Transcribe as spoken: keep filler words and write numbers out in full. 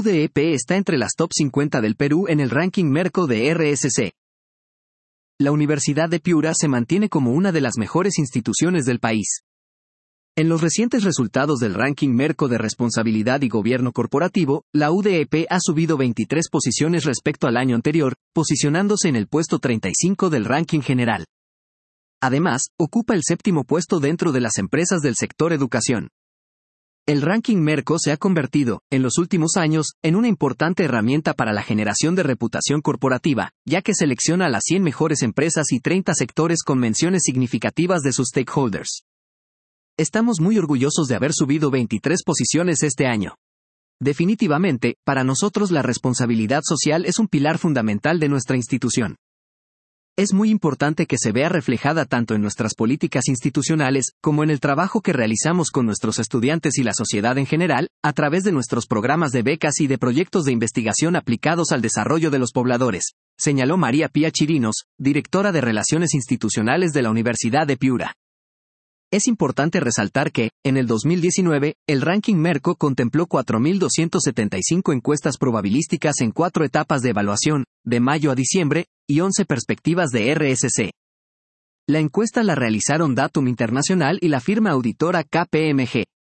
U D E P está entre las top cincuenta del Perú en el ranking Merco de R S C. La Universidad de Piura se mantiene como una de las mejores instituciones del país. En los recientes resultados del ranking Merco de Responsabilidad y Gobierno Corporativo, la U D E P ha subido veintitrés posiciones respecto al año anterior, posicionándose en el puesto treinta y cinco del ranking general. Además, ocupa el séptimo puesto dentro de las empresas del sector educación. El ranking Merco se ha convertido, en los últimos años, en una importante herramienta para la generación de reputación corporativa, ya que selecciona a las cien mejores empresas y treinta sectores con menciones significativas de sus stakeholders. Estamos muy orgullosos de haber subido veintitrés posiciones este año. Definitivamente, para nosotros la responsabilidad social es un pilar fundamental de nuestra institución. Es muy importante que se vea reflejada tanto en nuestras políticas institucionales, como en el trabajo que realizamos con nuestros estudiantes y la sociedad en general, a través de nuestros programas de becas y de proyectos de investigación aplicados al desarrollo de los pobladores, señaló María Pía Chirinos, directora de Relaciones Institucionales de la Universidad de Piura. Es importante resaltar que, en el dos mil diecinueve, el ranking Merco contempló cuatro mil doscientas setenta y cinco encuestas probabilísticas en cuatro etapas de evaluación, de mayo a diciembre, y once perspectivas de R S C. La encuesta la realizaron Datum Internacional y la firma auditora K P M G.